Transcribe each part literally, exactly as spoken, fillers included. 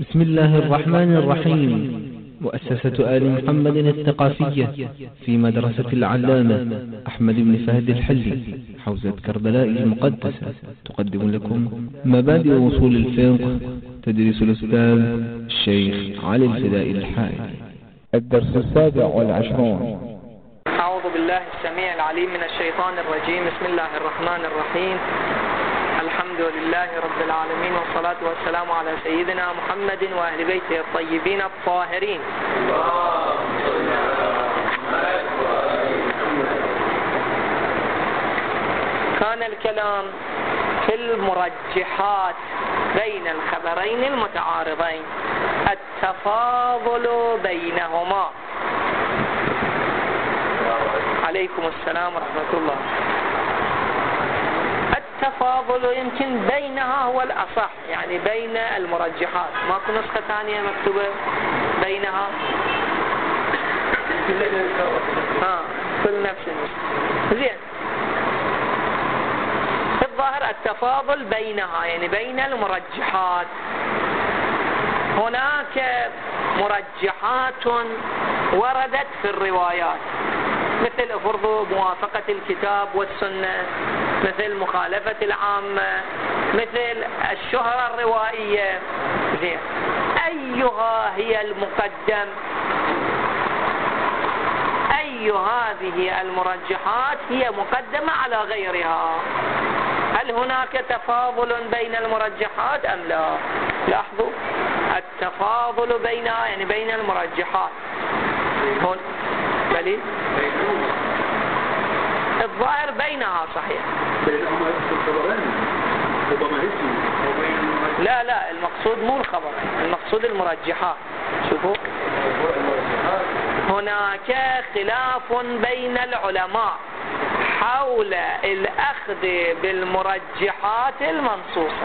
بسم الله الرحمن الرحيم. مؤسسة آل محمد الثقافية في مدرسة العلامة أحمد بن فهد الحلي حوزة كربلاء المقدسة تقدم لكم مبادئ وصول الفقه تدريس الأستاذ الشيخ علي الفدائي الحائري. الدرس السابع والعشرون. أعوذ بالله السميع العليم من الشيطان الرجيم. بسم الله الرحمن الرحيم. الحمد لله رب العالمين، والصلاة والسلام على سيدنا محمد وأهل بيته الطيبين الطاهرين. كان الكلام في المرجحات بين الخبرين المتعارضين، التفاضل بينهما. عليكم السلام ورحمة الله. التفاضل يمكن بينها هو الأصح، يعني بين المرجحات. ماكو نسخة ثانية مكتوبة بينها؟ ها كل نفس زين. في الظاهر التفاضل بينها يعني بين المرجحات. هناك مرجحات وردت في الروايات، مثل فرض موافقة الكتاب والسنة، مثل مخالفة العامة، مثل الشهرة الروائية. زين، أيها هي المقدم؟ أي هذه المرجحات هي مقدمة على غيرها؟ هل هناك تفاضل بين المرجحات أم لا؟ لاحظوا التفاضل بينها يعني بين المرجحات. هون بلي الظاهر بينها صحيح. لا لا المقصود مو الخبر، المقصود المرجحات. شوفوا هناك خلاف بين العلماء حول الأخذ بالمرجحات المنصوصة.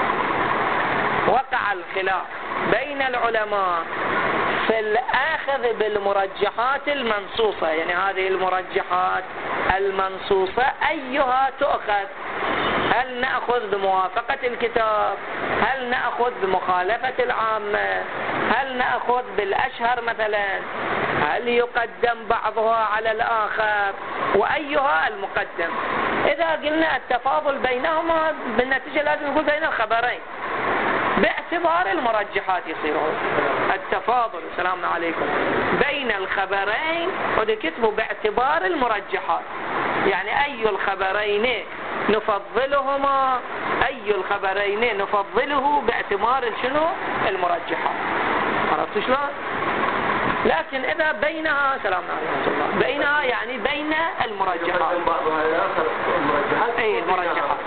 وقع الخلاف بين العلماء في الأخذ بالمرجحات المنصوصة، يعني هذه المرجحات المنصوصة أيها تؤخذ؟ هل نأخذ بموافقة الكتاب؟ هل نأخذ بمخالفة العامة؟ هل نأخذ بالأشهر مثلا؟ هل يقدم بعضها على الآخر؟ وأيها المقدم؟ إذا قلنا التفاضل بينهما بالنتيجة لازم نقول بين الخبرين باعتبار المرجحات يصيرون التفاضل. السلام عليكم. بين الخبرين وكتبوا باعتبار المرجحات، يعني أي الخبرين نفضلهما، أي الخبرين نفضله باعتبار شنو؟ المرجحات. عرفتوا شلون؟ لكن إذا بينها سلام عليكم بينها يعني بين المرجحات. أي المرجحات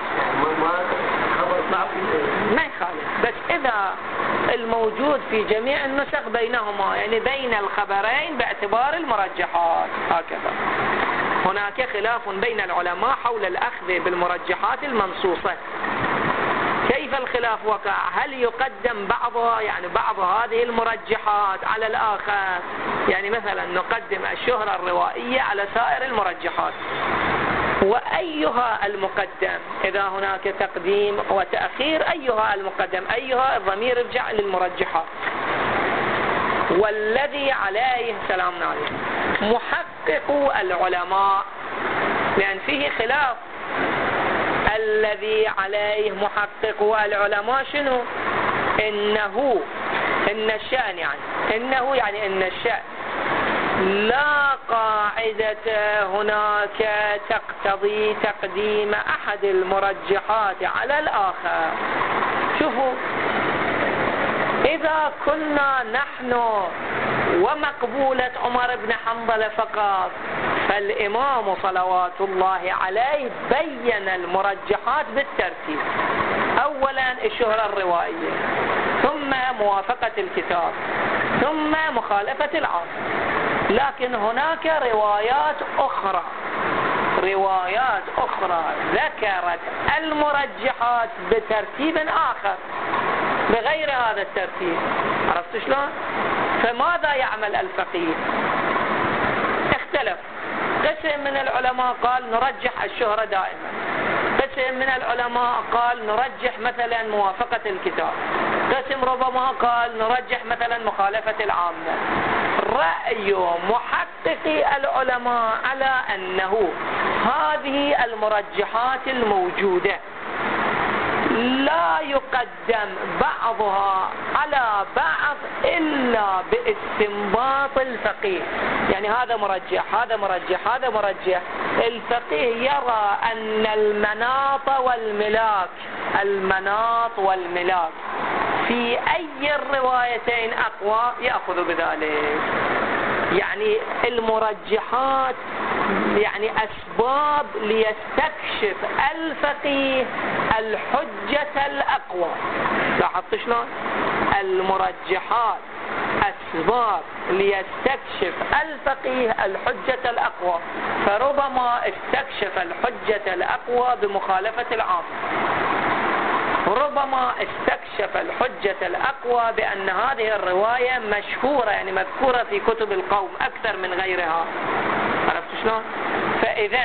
ما يخالف، بس إذا الموجود في جميع النسخ بينهما يعني بين الخبرين باعتبار المرجحات هكذا. هناك خلاف بين العلماء حول الأخذ بالمرجحات المنصوصة. كيف الخلاف وقع؟ هل يقدم بعضها يعني بعض هذه المرجحات على الآخر؟ يعني مثلا نقدم الشهرة الروائية على سائر المرجحات، وأيها المقدم؟ إذا هناك تقديم وتأخير أيها المقدم؟ أيها الضمير يرجع للمرجحات. والذي عليه سلام عليكم محقق العلماء، لأن فيه خلاف. الذي عليه محقق العلماء شنو؟ إنه إن الشأن يعني إنه يعني إن الشأن لا قاعدة هناك تقتضي تقديم أحد المرجحات على الآخر. شوفوا، إذا كنا نحن ومقبولة عمر بن حنظلة فقط، فالإمام صلوات الله عليه بين المرجحات بالترتيب. أولا الشهرة الروائية، ثم موافقة الكتاب، ثم مخالفة العام. لكن هناك روايات أخرى روايات أخرى ذكرت المرجحات بترتيب آخر بغير هذا الترتيب. عرفت شلون؟ فماذا يعمل الفقيه؟ اختلف. قسم من العلماء قال نرجح الشهرة دائما، قسم من العلماء قال نرجح مثلا موافقة الكتاب، قسم ربما قال نرجح مثلا مخالفة العامة. رأي محققي العلماء على أنه هذه المرجحات الموجودة لا يقدم بعضها على بعض إلا باستنباط الفقيه. يعني هذا مرجح هذا مرجح هذا مرجح، الفقيه يرى أن المناط والملاك المناط والملاك في أي الروايتين أقوى يأخذ بذلك. يعني المرجحات يعني أسباب ليستكشف الفقيه الحجة الأقوى. لاحظت شلون؟ المرجحات أسباب ليستكشف الفقيه الحجة الأقوى، فربما استكشف الحجة الأقوى بمخالفة العام، ربما استكشف الحجة الأقوى بأن هذه الرواية مشهورة يعني مذكورة في كتب القوم أكثر من غيرها. عرفت شلون؟ فإذا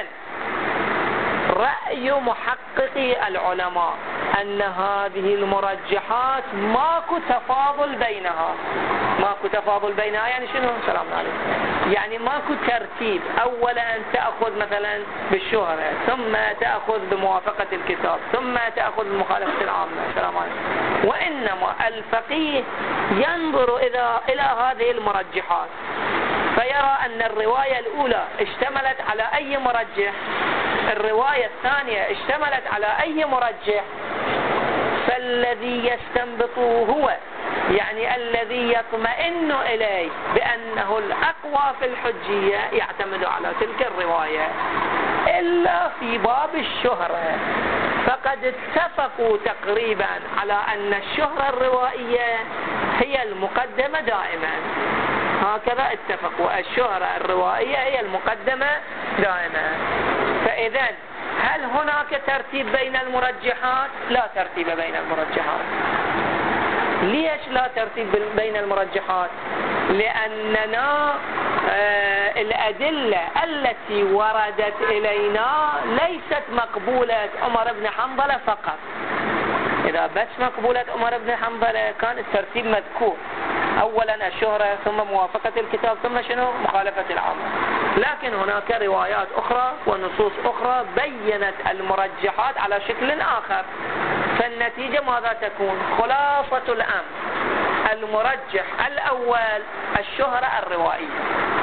رأي محققي العلماء أن هذه المرجحات ماكو تفاضل بينها. ماكو تفاضل بينها يعني شنو؟ سلام عليكم. يعني ماكو ترتيب، أولا تأخذ مثلا بالشهرة، ثم تأخذ بموافقة الكتاب، ثم تأخذ بمخالفة العامة. سلام عليكم. وإنما الفقيه ينظر إلى إلى هذه المرجحات فيرى أن الرواية الأولى اشتملت على أي مرجح، الرواية الثانية اشتملت على أي مرجح، فالذي يستنبطه هو يعني الذي يطمئن إليه بأنه الأقوى في الحجية يعتمد على تلك الرواية. إلا في باب الشهرة فقد اتفقوا تقريبا على أن الشهرة الروائية هي المقدمة دائما. هكذا اتفقوا، الشهرة الروائية هي المقدمة دائما. فإذا هل هناك ترتيب بين المرجحات؟ لا ترتيب بين المرجحات. ليش لا ترتيب بين المرجحات؟ لأننا آه الأدلة التي وردت إلينا ليست مقبولة عمر بن حنظلة فقط. إذا بس مقبولة عمر بن حنظلة كان الترتيب مذكور، أولا الشهرة ثم موافقة الكتاب ثم شنو؟ مخالفة العامة. لكن هناك روايات أخرى ونصوص أخرى بيّنت المرجحات على شكل آخر، فالنتيجة ماذا تكون؟ خلاصة الأمر المرجح الأول الشهرة الروائية،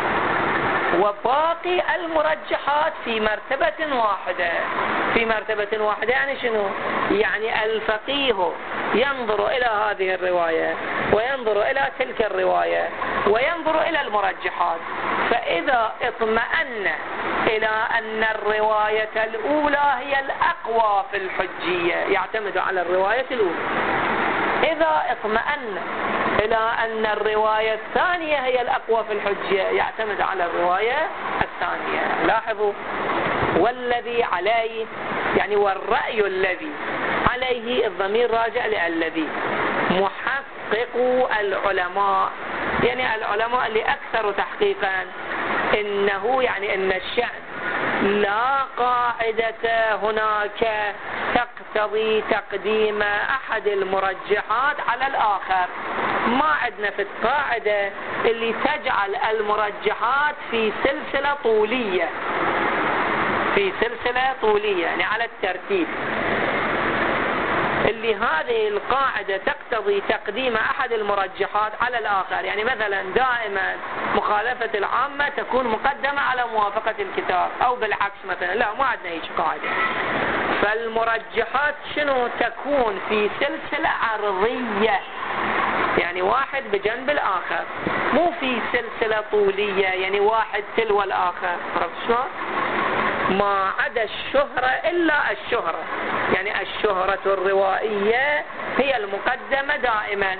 وباقي المرجحات في مرتبة واحدة. في مرتبة واحدة يعني شنو؟ يعني الفقيه ينظر إلى هذه الرواية وينظر إلى تلك الرواية وينظر إلى المرجحات، فإذا اطمأن إلى أن الرواية الأولى هي الأقوى في الحجية يعتمد على الرواية الأولى. إذا اطمأن إلى أن الرواية الثانية هي الأقوى في الحجية يعتمد على الرواية الثانية. لاحظوا، والذي عليه يعني والرأي الذي عليه الضمير راجع للذي محقق العلماء، يعني العلماء اللي أكثر تحقيقا إنه يعني إن الشأن لا قاعدة هناك تقتضي تقديم أحد المرجحات على الآخر. ما عندنا في القاعدة اللي تجعل المرجحات في سلسلة طولية في سلسلة طولية يعني على الترتيب، اللي هذه القاعدة تقتضي تقديم أحد المرجحات على الآخر. يعني مثلا دائما مخالفة العامة تكون مقدمة على موافقة الكتاب أو بالعكس مثلا، لا ما عندنا هيك قاعدة. فالمرجحات شنو؟ تكون في سلسلة عرضية، يعني واحد بجنب الآخر، مو في سلسلة طولية يعني واحد تلو الآخر. عرفت شلون؟ ما عدا الشهرة إلا الشهرة، يعني الشهرة الروائية هي المقدمة دائما.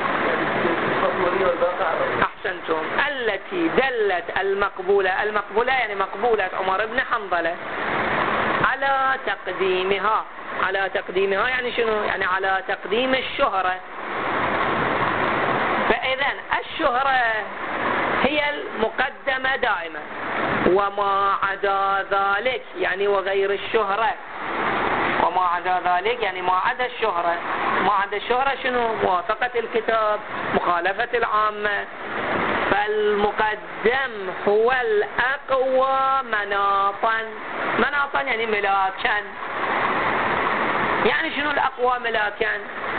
أحسنتم. التي دلت المقبولة المقبولة يعني مقبولة عمر بن حنظلة على تقديمها على تقديمها يعني شنو؟ يعني على تقديم الشهرة. فإذا الشهرة هي المقدمة دائما، وما عدا ذلك يعني وغير الشهرة وما وما عدا ذلك يعني ما عدا الشهرة. ما عدا الشهرة شنو؟ موافقة الكتاب، مخالفة العامة. فالمقدم هو الأقوى مناطا. مناطا يعني ملاكا. يعني شنو الأقوى ملاكا؟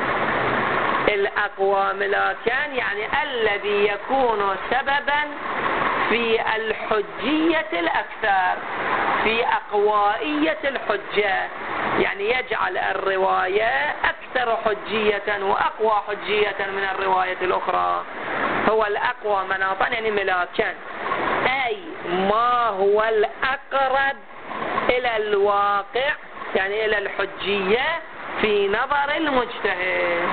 الأقوى ملاكا يعني الذي يكون سببا في الحجية الأكثر، في أقوائية الحجة، يعني يجعل الرواية أكثر حجية وأقوى حجية من الرواية الأخرى. هو الأقوى مناطا يعني ملاكا، أي ما هو الأقرب إلى الواقع يعني إلى الحجية في نظر المجتهد.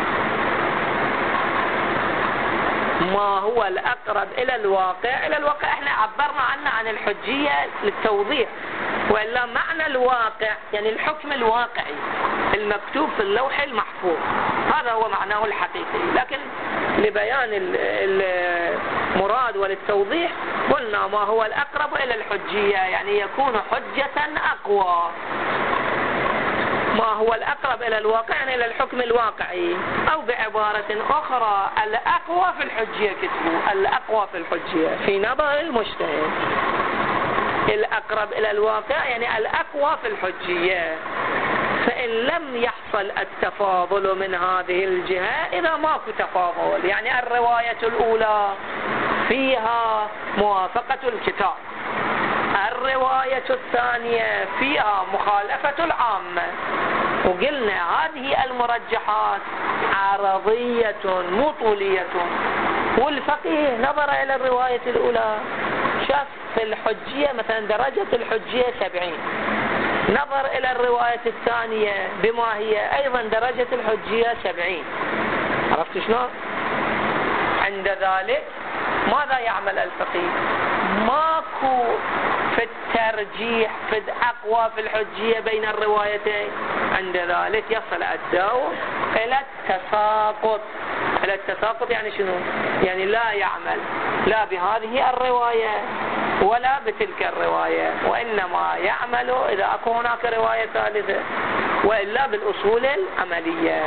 ما هو الأقرب إلى الواقع. إلى الواقع احنا عبرنا عنه عن الحجية للتوضيح، وإلا معنى الواقع يعني الحكم الواقعي المكتوب في اللوح المحفوظ، هذا هو معناه الحقيقي. لكن لبيان المراد وللتوضيح قلنا ما هو الأقرب إلى الحجية يعني يكون حجة أقوى. ما هو الأقرب إلى الواقع يعني إلى الحكم الواقعي، أو بعبارة أخرى الأقوى في الحجية. كتبوا الأقوى في الحجية في نظر المجتهد. الأقرب إلى الواقع يعني الأقوى في الحجية. فإن لم يحصل التفاضل من هذه الجهة، إذا ماكو تفاضل يعني الرواية الأولى فيها موافقة الكتاب، الرواية الثانية فيها مخالفة العامة، وقلنا هذه المرجحات عرضية مو طولية. والفقيه نظر إلى الرواية الأولى شاف في الحجية مثلا درجة الحجية سبعين، نظر إلى الرواية الثانية بما هي أيضا درجة الحجية سبعين. عرفت شلون؟ عند ذلك ماذا يعمل الفقيه؟ ماكو في الترجيح في الأقوى في الحجية بين الروايتين. عند ذلك يصل الدور إلى التساقط. إلى التساقط يعني شنو؟ يعني لا يعمل لا بهذه الرواية ولا بتلك الرواية، وإنما يعمل إذا أكو هناك رواية ثالثة، وإلا بالأصول العملية.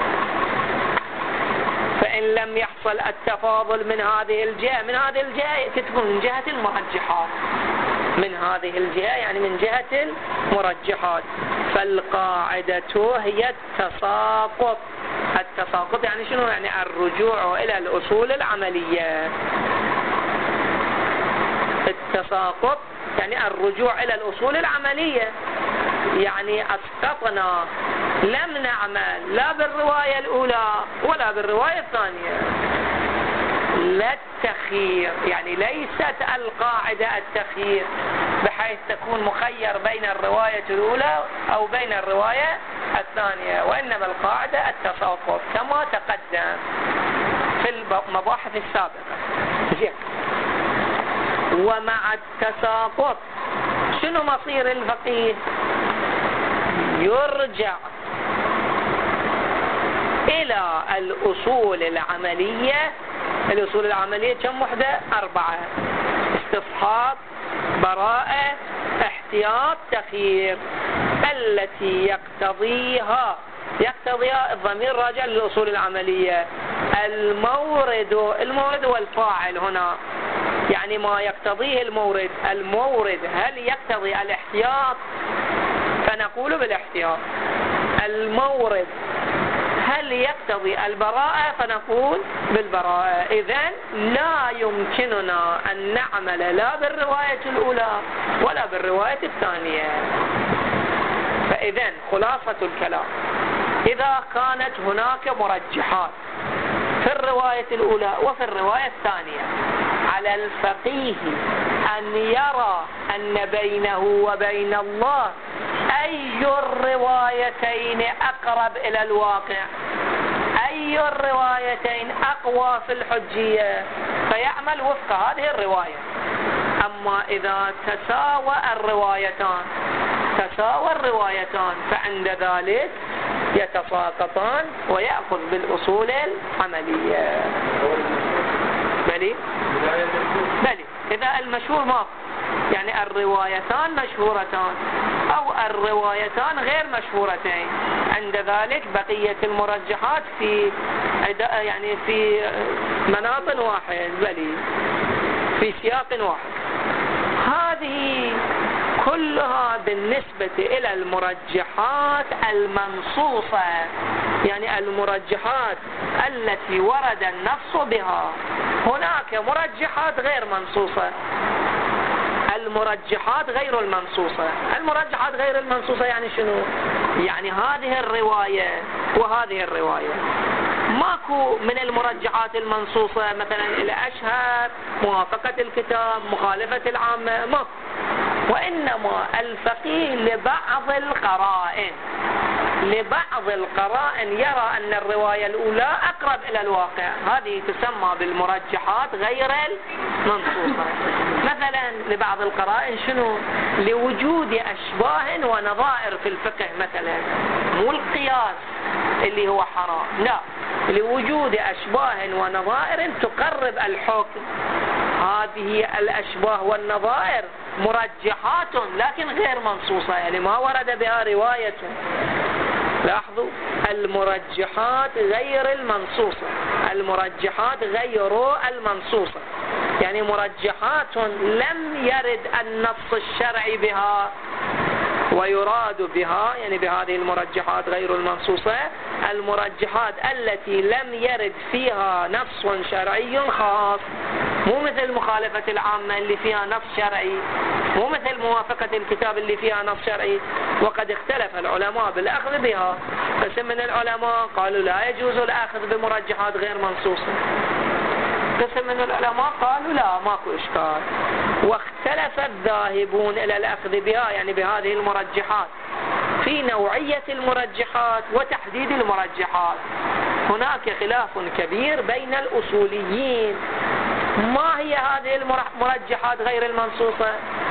فإن لم يحصل التفاضل من هذه الجهة، من هذه الجهة تكون من جهة المرجحات، من هذه الجهة يعني من جهة المرجحات، فالقاعدة هي التساقط. التساقط يعني شنو؟ يعني الرجوع إلى الأصول العملية. التساقط يعني الرجوع إلى الأصول العملية، يعني أسقطنا لم نعمل لا بالرواية الأولى ولا بالرواية الثانية. لا التخيير يعني ليست القاعدة التخيير بحيث تكون مخير بين الرواية الأولى أو بين الرواية الثانية، وإنما القاعدة التساقط كما تقدم في المباحث السابقة. زين. ومع التساقط شنو مصير الفقيه؟ يرجع إلى الأصول العملية. الأصول العملية كم وحدة؟ أربعة: استصحاب، براءة، احتياط، تخيير، التي يقتضيها يقتضيها الضمير راجع للأصول العملية. المورد المورد هو الفاعل هنا، يعني ما يقتضيه المورد. المورد هل يقتضي الاحتياط؟ فنقول بالاحتياط. المورد هل يقتضي البراءة؟ فنقول بالبراءة. إذن لا يمكننا أن نعمل لا بالرواية الأولى ولا بالرواية الثانية. فإذن خلاصة الكلام، إذا كانت هناك مرجحات في الرواية الأولى وفي الرواية الثانية، على الفقيه أن يرى أن بينه وبين الله أي الروايتين أقرب إلى الواقع، أي الروايتين أقوى في الحجية، فيعمل وفق هذه الرواية. أما إذا تساوى الروايتان تساوى الروايتان فعند ذلك يتساقطان ويأخذ بالأصول العملية. بلي بلي إذا المشهور ما يعني الروايتان مشهورتان أو الروايتان غير مشهورتين. عند ذلك بقية المرجحات في يعني في مناط واحد، بل في سياق واحد. هذه كلها بالنسبة إلى المرجحات المنصوصة، يعني المرجحات التي ورد النص بها. هناك مرجحات غير منصوصة، المرجحات غير المنصوصة. المرجحات غير المنصوصة يعني شنو؟ يعني هذه الرواية وهذه الرواية ماكو من المرجحات المنصوصة مثلا الأشهر موافقة الكتاب مخالفة العامة، ماكو. وإنما الفقيه لبعض القرائن لبعض القرائن يرى أن الرواية الأولى أقرب إلى الواقع، هذه تسمى بالمرجحات غير المنصوصة. مثلا لبعض القرائن شنو؟ لوجود أشباه ونظائر في الفقه، مثلا مو القياس اللي هو حرام، لا، لوجود أشباه ونظائر تقرب الحكم. هذه الأشباه والنظائر مرجحات لكن غير منصوصة، يعني ما ورد بها رواية. لاحظوا، المرجحات غير المنصوصة، المرجحات غير المنصوصة، يعني مرجحات لم يرد النص الشرعي بها ويراد بها، يعني بهذه المرجحات غير المنصوصة المرجحات التي لم يرد فيها نص شرعي خاص، مو مثل مخالفة العامة اللي فيها نص شرعي، مو مثل موافقة الكتاب اللي فيها نص شرعي. وقد اختلف العلماء بالأخذ بها، قسم من العلماء قالوا لا يجوز الأخذ بمرجحات غير منصوصة، قسم من العلماء قالوا لا ماكو إشكال. واختلف الذاهبون إلى الأخذ بها، يعني بهذه المرجحات، في نوعية المرجحات وتحديد المرجحات. هناك خلاف كبير بين الأصوليين، ما هي هذه المرجحات غير المنصوصة؟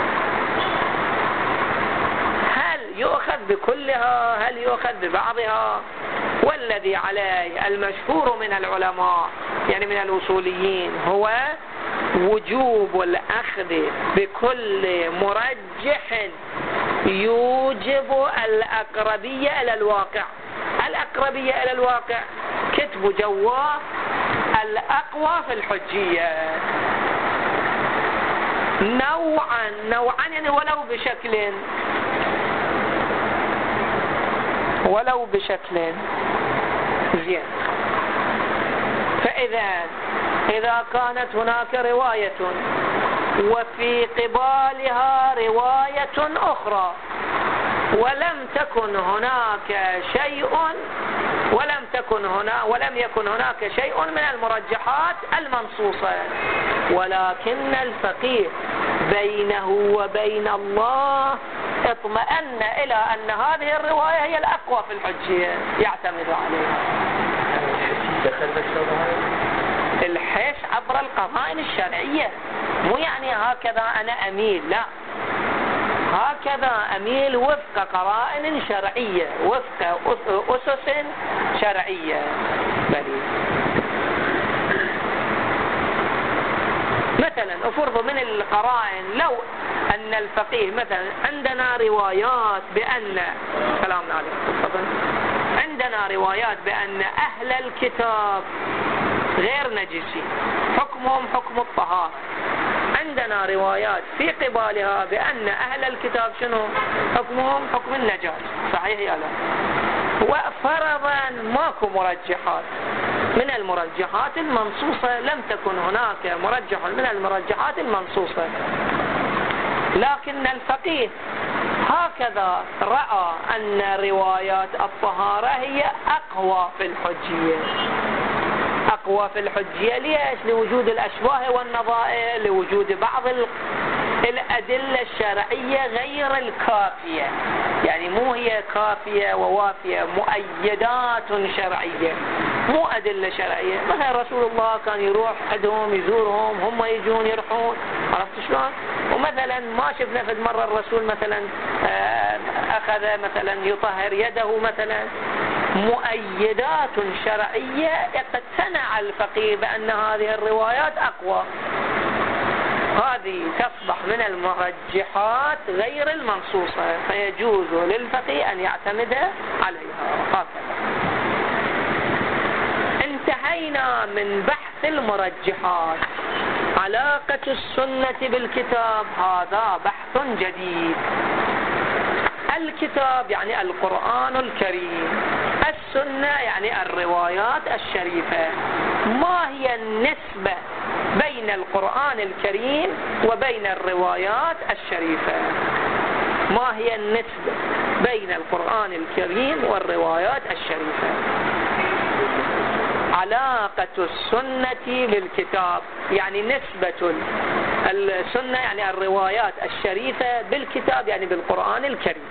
هل يؤخذ بكلها؟ هل يؤخذ ببعضها؟ والذي عليه المشهور من العلماء يعني من الأصوليين هو وجوب الأخذ بكل مرجح يوجب الأقربية إلى الواقع. الأقربية إلى الواقع كتب جواه الأقوى في الحجية، نوعا نوعا يعني ولو بشكل ولو بشكل زين. فإذا إذا كانت هناك رواية وفي قبالها رواية أخرى ولم تكن هناك شيء ولم تكن هنا ولم يكن هناك شيء من المرجحات المنصوصة، ولكن الفقيه بينه وبين الله اطمأن إلى أن هذه الرواية هي الأقوى في الحجية يعتمد عليها. الحس عبر القرائن الشرعية، مو يعني هكذا أنا أميل، لا، هكذا أميل وفق قرائن شرعية، وفق أسس شرعية. بلي. مثلا أفرض من القرائن لو أن الفقيه مثلا عندنا روايات بأن سلامنا عليكم عندنا روايات بأن أهل الكتاب غير نجسين، حكمهم حكم الطهارة. عندنا روايات في قبالها بأن أهل الكتاب شنو حكمهم حكم النجاة، صحيح يا لا؟ وفرضا ماكو مرجحات من المرجحات المنصوصة، لم تكن هناك مرجح من المرجحات المنصوصة، لكن الفقيه هكذا رأى أن روايات الطهارة هي أقوى في الحجية. أقوى في الحجية ليش؟ لوجود الأشباه والنظائر، لوجود بعض الأدلة الشرعية غير الكافية، يعني مو هي كافية ووافية، مؤيدات شرعية، مو أدلة شرعية. مثلا رسول الله كان يروح عندهم يزورهم، هم يجون يروحون، عرفت شلون؟ ومثلا ما شفنا في مرة الرسول مثلا أخذ مثلا يطهر يده مثلا، مؤيدات شرعية اقتنع الفقيه بأن هذه الروايات أقوى. هذه تصبح من المرجحات غير المنصوصة، فيجوز للفقيه أن يعتمد عليها. هكذا انتهينا من بحث المرجحات. علاقة السنة بالكتاب هذا بحث جديد. الكتاب يعني القرآن الكريم، السنة يعني الروايات الشريفة. ما هي النسبة بين القرآن الكريم وبين الروايات الشريفة؟ ما هي النسبة بين القرآن الكريم والروايات الشريفة؟ علاقة السنة بالكتاب يعني نسبة السنة يعني الروايات الشريفة بالكتاب يعني بالقرآن الكريم.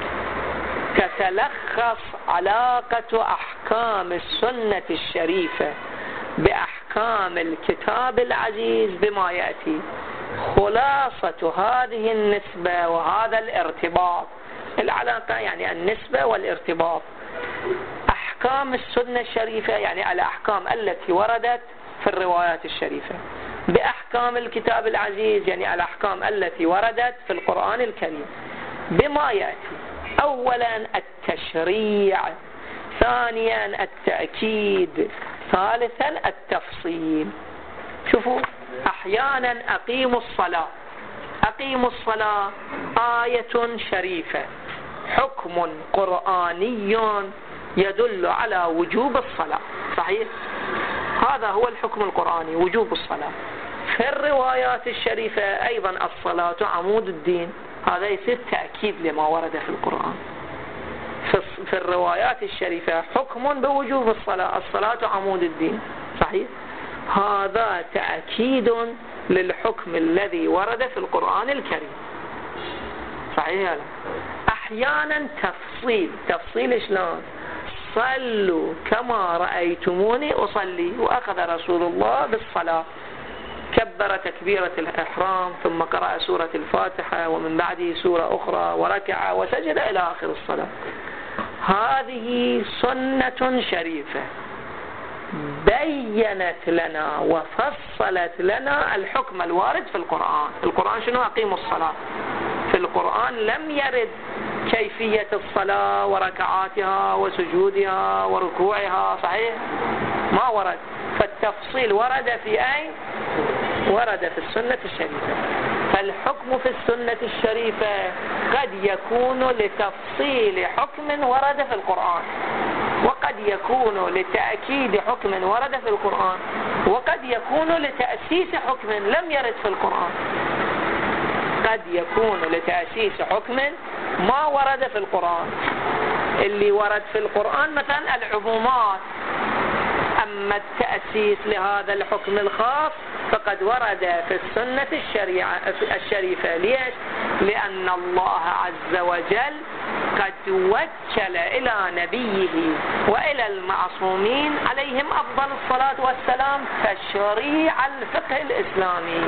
تتلخص علاقة أحكام السنة الشريفة بأحكام الكتاب العزيز بما يأتي. خلاصة هذه النسبة وهذا الارتباط، العلاقة يعني النسبة والارتباط. أحكام السنة الشريفة يعني الأحكام التي وردت في الروايات الشريفة بأحكام الكتاب العزيز يعني الأحكام التي وردت في القرآن الكريم بما يأتي. أولا التشريع، ثانيا التأكيد، ثالثا التفصيل. شوفوا، أحيانا أقيم الصلاة، أقيم الصلاة آية شريفة، حكم قرآني يدل على وجوب الصلاة، صحيح؟ هذا هو الحكم القرآني، وجوب الصلاة. في الروايات الشريفة أيضا الصلاة عمود الدين، هذا يصير تأكيد لما ورد في القرآن. في الروايات الشريفة حكم بوجوب الصلاة، الصلاة عمود الدين، صحيح؟ هذا تأكيد للحكم الذي ورد في القرآن الكريم، صحيح؟ أحيانا تفصيل، تفصيل شلون؟ صلوا كما رأيتموني أصلي، وأخذ رسول الله بالصلاة، كبر تكبيرة الإحرام ثم قرأ سورة الفاتحة ومن بعده سورة أخرى وركع وسجد إلى آخر الصلاة. هذه سنة شريفة بيّنت لنا وفصلت لنا الحكم الوارد في القرآن. القرآن شنو؟ أقيموا الصلاة. في القرآن لم يرد كيفية الصلاة وركعاتها وسجودها وركوعها، صحيح؟ ما ورد. فالتفصيل ورد في أين؟ ورد في السنة الشريفة. فالحكم في السنة الشريفة قد يكون لتفصيل حكم ورد في القرآن، وقد يكون لتأكيد حكم ورد في القرآن، وقد يكون لتأسيس حكم لم يرد في القرآن. قد يكون لتأسيس حكم ما ورد في القرآن. اللي ورد في القرآن مثلا العمومات، أما التأسيس لهذا الحكم الخاص فقد ورد في السنة الشريعة الشريفة. ليش؟ لأن الله عز وجل قد وكل إلى نبيه وإلى المعصومين عليهم أفضل الصلاة والسلام تشريع الفقه الإسلامي،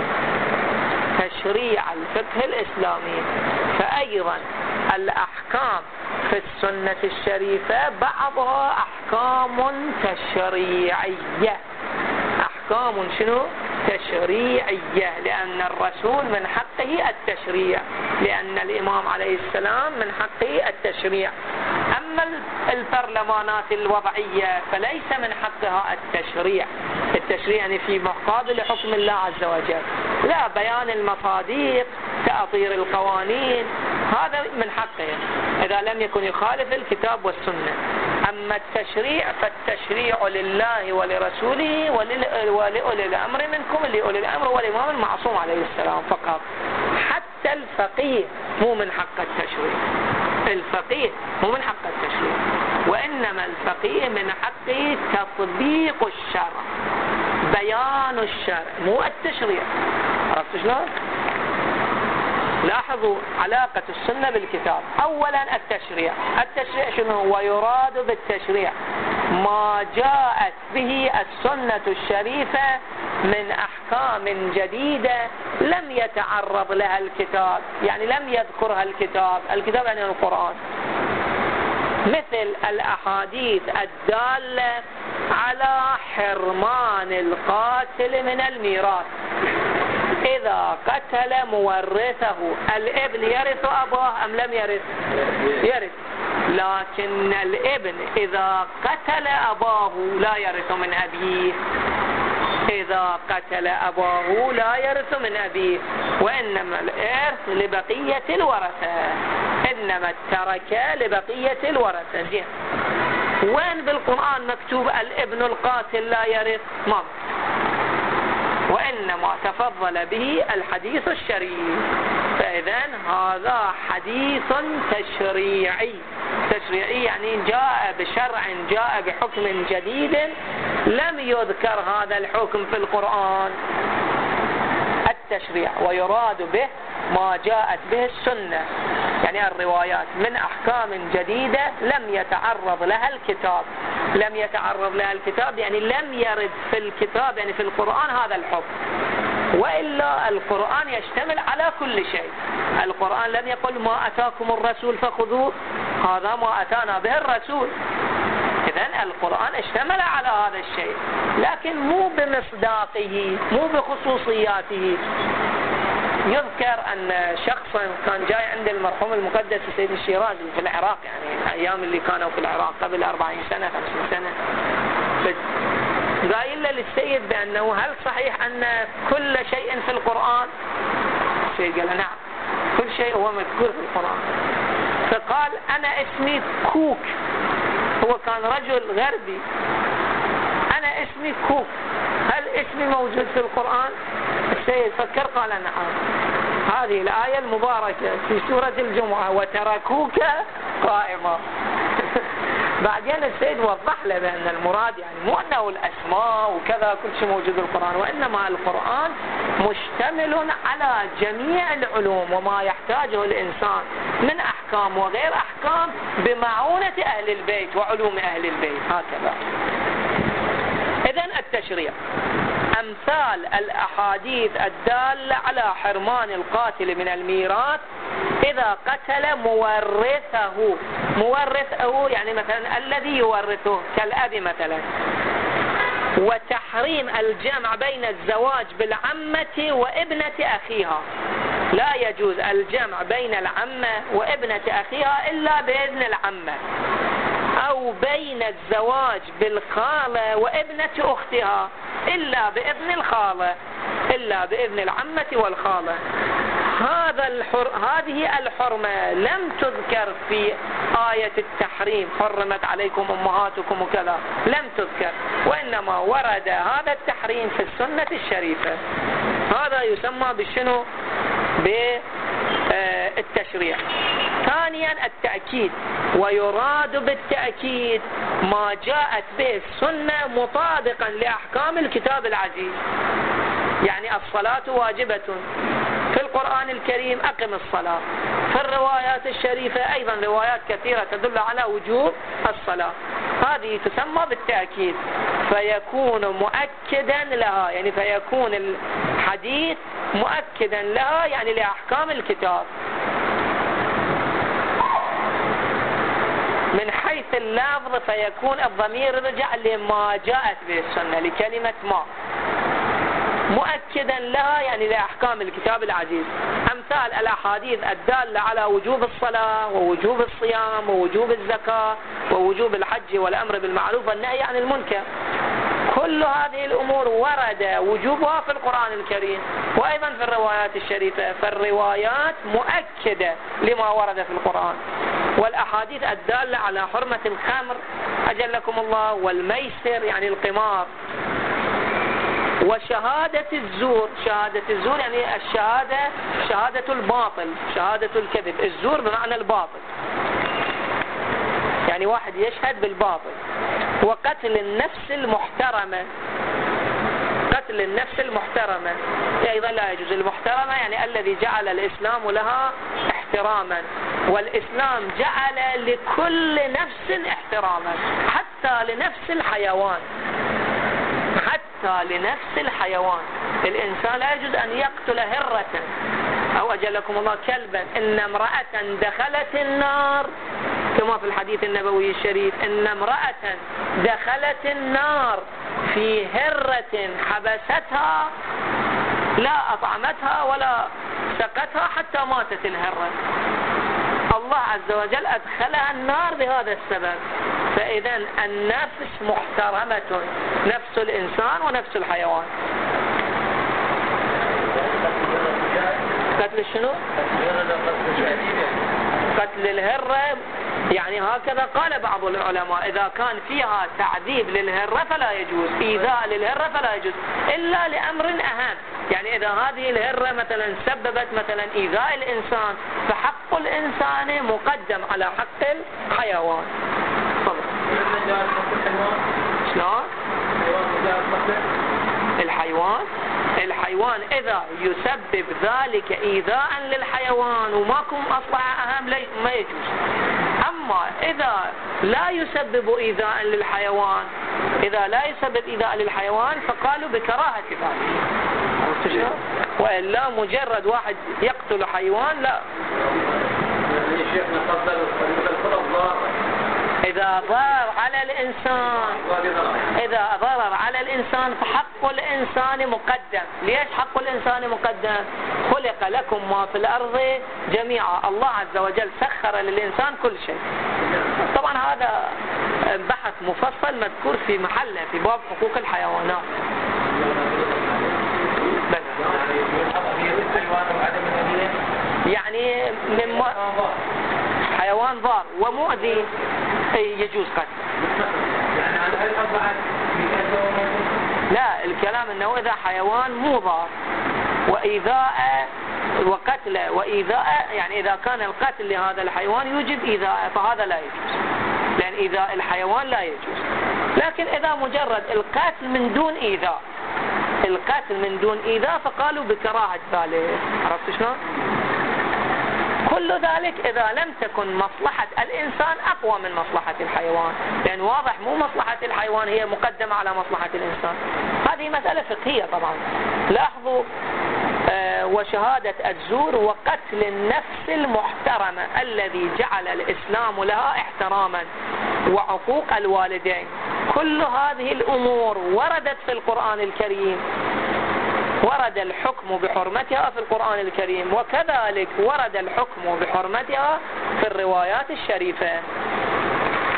تشريع الفقه الإسلامي. فأيضا الأحكام في السنة الشريفة بعضها أحكام تشريعية. أحكام شنو؟ تشريعية، لأن الرسول من حقه التشريع، لأن الإمام عليه السلام من حقه التشريع. أما البرلمانات الوضعية فليس من حقها التشريع. التشريع يعني في مقابل حكم الله عز وجل، لا، بيان المصادق، تأطير القوانين، هذا من حقه إذا لم يكن يخالف الكتاب والسنة. أما التشريع فالتشريع لله ولرسوله ولأولي الأمر منكم، اللي أولي الأمر والإمام المعصوم عليه السلام فقط. حتى الفقيه مو من حق التشريع، الفقيه مو من حق التشريع، وإنما الفقيه من حقه تطبيق الشرع، بيان الشرع، مو التشريع. عرفت شلون؟ لاحظوا علاقة السنة بالكتاب. أولا التشريع. التشريع شنو هو؟ ويراد بالتشريع ما جاءت به السنة الشريفة من أحكام جديدة لم يتعرض لها الكتاب، يعني لم يذكرها الكتاب. الكتاب يعني القرآن، مثل الأحاديث الدالة على حرمان القاتل من الميراث. إذا قتل مورثه، الابن يرث أباه أم لم يرث؟ يرث. لكن الابن إذا قتل أباه لا يرث من أبيه، إذا قتل أباه لا يرث من أبيه، وإنما الإرث لبقية الورثة، إنما التركة لبقية الورثة. زين، وين بالقرآن مكتوب الابن القاتل لا يرث؟ ما، وإنما تفضل به الحديث الشريف. فإذن هذا حديث تشريعي. تشريعي يعني جاء بشرع، جاء بحكم جديد لم يذكر هذا الحكم في القرآن. التشريع ويراد به ما جاءت به السنة، يعني الروايات من أحكام جديدة لم يتعرض لها الكتاب. لم يتعرض لها الكتاب يعني لم يرد في الكتاب، يعني في القرآن هذا الحكم. وإلا القرآن يشتمل على كل شيء. القرآن لم يقل ما أتاكم الرسول فخذوه، هذا ما أتانا به الرسول. إذن القرآن اشتمل على هذا الشيء، لكن مو بمصداقه، مو بخصوصياته. يذكر أن شخصا كان جاي عند المرحوم المقدس سيد الشيرازي في العراق، يعني الأيام اللي كانوا في العراق قبل أربعين سنة خمسين سنة، قايل له للسيد بأنه هل صحيح أن كل شيء في القرآن؟ السيد قال نعم، كل شيء هو مذكور في القرآن. فقال أنا اسمي كوك، هو كان رجل غربي، أنا اسمي كوك، هل اسمي موجود في القرآن؟ السيد فكر قال نعم، هذه الآية المباركة في سورة الجمعة وتركوك قائمة. بعدين السيد وضح له بأن المراد يعني مو أنه الأسماء وكذا كل شيء موجود في القرآن، وإنما القرآن مشتمل على جميع العلوم وما يحتاجه الإنسان من أحكام وغير أحكام بمعونة أهل البيت وعلوم أهل البيت. هكذا. إذن التشريع أمثال الأحاديث الدالة على حرمان القاتل من الميراث إذا قتل مورثه. مورثه يعني مثلا الذي يورثه كالأب مثلا. وتحريم الجمع بين الزواج بالعمة وابنة أخيها، لا يجوز الجمع بين العمة وابنة أخيها إلا بإذن العمة، أو بين الزواج بالخالة وابنة أختها إلا بإذن الخالة، إلا بإذن العمة والخالة. هذا الحر... هذه الحرمة لم تذكر في آية التحريم، حرمت عليكم أمهاتكم وكذا، لم تذكر، وإنما ورد هذا التحريم في السنة الشريفة. هذا يسمى بالشنو؟ بالتشريع. ثانيا التأكيد، ويراد بالتأكيد ما جاءت به السنة مطابقا لأحكام الكتاب العزيز. يعني الصلاة واجبة في القرآن الكريم، أقم الصلاة. في الروايات الشريفة أيضا روايات كثيرة تدل على وجوب الصلاة. هذه تسمى بالتأكيد، فيكون مؤكدا لها، يعني فيكون الحديث مؤكدا لها يعني لأحكام الكتاب. من حيث اللفظ فيكون الضمير رجع لما جاءت به السنة، لكلمة ما، مؤكدا لها يعني لأحكام الكتاب العزيز. أمثال الأحاديث الدالة على وجوب الصلاة ووجوب الصيام ووجوب الزكاة ووجوب الحج والأمر بالمعروف والنهي عن المنكر، كل هذه الأمور ورد وجوبها في القرآن الكريم وأيضا في الروايات الشريفة. فالروايات مؤكدة لما ورد في القرآن. والأحاديث الدالة على حرمة الخمر أجلكم الله، والميسر يعني القمار، وشهادة الزور. شهادة الزور يعني الشهادة، شهادة الباطل، شهادة الكذب. الزور بمعنى الباطل، يعني واحد يشهد بالباطل. وقتل النفس المحترمة، قتل النفس المحترمة أيضا لا يجوز. المحترمة يعني الذي جعل الإسلام لها احتراما، والإسلام جعل لكل نفس احتراما، حتى لنفس الحيوان، حتى لنفس الحيوان. الإنسان لا يجوز أن يقتل هرة أو أجلكم الله كلبا. إن امرأة دخلت النار كما في الحديث النبوي الشريف، إن امرأة دخلت النار في هرة حبستها لا أطعمتها ولا سقتها حتى ماتت الهرة، الله عز وجل أدخلها النار بهذا السبب. فإذا النفس محترمة، نفس الإنسان ونفس الحيوان. قتل شنو؟ قتل الهرة يعني هكذا قال بعض العلماء، إذا كان فيها تعذيب للهرة فلا يجوز، إيذاء للهرة فلا يجوز، إلا لأمر أهم. يعني إذا هذه الهرة مثلا سببت مثلا إيذاء الإنسان فحق الإنسان مقدم على حق الحيوان. شلون؟ الحيوان الحيوان إذا يسبب ذلك إيذاء للحيوان وماكو مصلحة أهم ما يجوز. أما إذا لا يسبب إيذاء للحيوان إذا لا يسبب إيذاء للحيوان فقالوا بكراهة ذلك، وإلا مجرد واحد يقتل حيوان لا. إذا ضرر على الإنسان إذا ضرر على الإنسان فحق الإنسان مقدم. ليش حق الإنسان مقدم؟ خلق لكم ما في الأرض جميعا، الله عز وجل سخر للإنسان كل شيء. طبعا هذا بحث مفصل مذكور في محله في باب حقوق الحيوانات. يعني من حيوان ضار ومؤذي يجوز قتله. لا، الكلام انه اذا حيوان مو ضار وايذاء وقتله وايذاء، يعني اذا كان القتل لهذا الحيوان يوجب ايذاء فهذا لا يجوز، لان ايذاء الحيوان لا يجوز. لكن اذا مجرد القتل من دون ايذاء القتل من دون ايذاء فقالوا بكراهة ذلك. عرفت شلون؟ كل ذلك إذا لم تكن مصلحة الإنسان أقوى من مصلحة الحيوان، لأن واضح مو مصلحة الحيوان هي مقدمة على مصلحة الإنسان. هذه مسألة فقهية طبعا. لاحظوا آه وشهادة الزور وقتل النفس المحترمة الذي جعل الإسلام لها احتراما وعقوق الوالدين، كل هذه الأمور وردت في القرآن الكريم، ورد الحكم بحرمتها في القرآن الكريم، وكذلك ورد الحكم بحرمتها في الروايات الشريفة.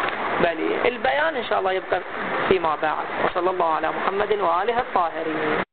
بل البيان إن شاء الله يبقى فيما بعد. وصلى الله على محمد وآله الطاهرين.